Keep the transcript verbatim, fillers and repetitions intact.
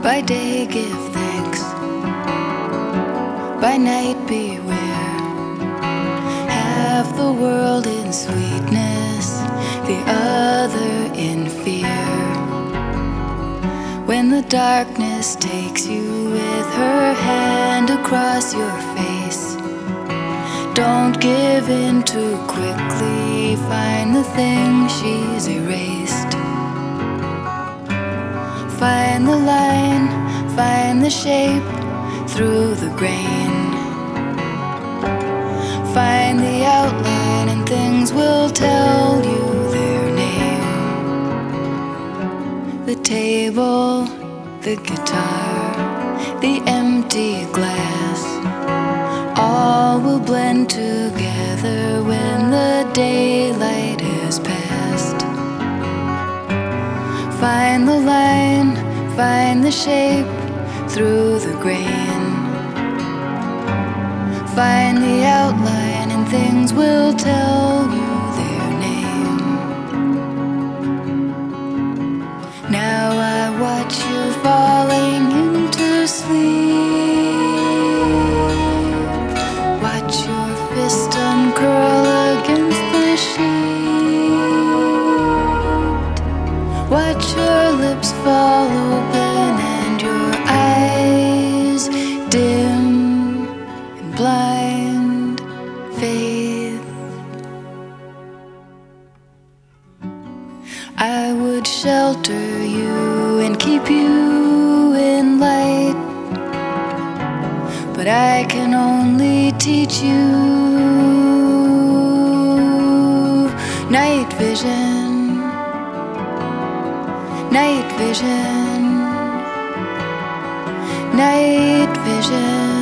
By day give thanks, by night beware. Half the world in sweetness, the other in fear. When the darkness takes you with her hand across your face, don't give in too quickly, find the thing she's erased. Find the line, find the shape through the grain. Find the outline and things will tell you their name. The table, the guitar, the empty glass, all will blend together when the daylight has passed. Find the line, find the shape through the grain. Find the outline and things will tell you their name. Now I watch you falling into sleep. Watch your fist uncurl against the sheet. Watch your lips fall open and your eyes dim in blind faith. I would shelter you and keep you in light, but I can only teach you night vision, night vision, night vision.